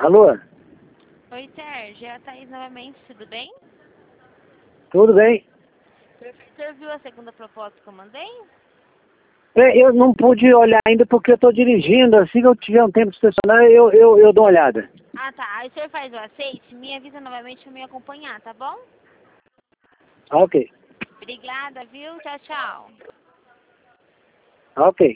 Alô? Oi, Sérgio. É a Thaís novamente, tudo bem? Tudo bem? Você viu a segunda proposta que eu mandei? Eu não pude olhar ainda porque eu estou dirigindo. Assim que eu tiver um tempo de estacionar, eu dou uma olhada. Ah, tá. Aí o senhor faz o aceite, me avisa novamente pra me acompanhar, tá bom? Ok. Obrigada, viu? Tchau, tchau. Ok.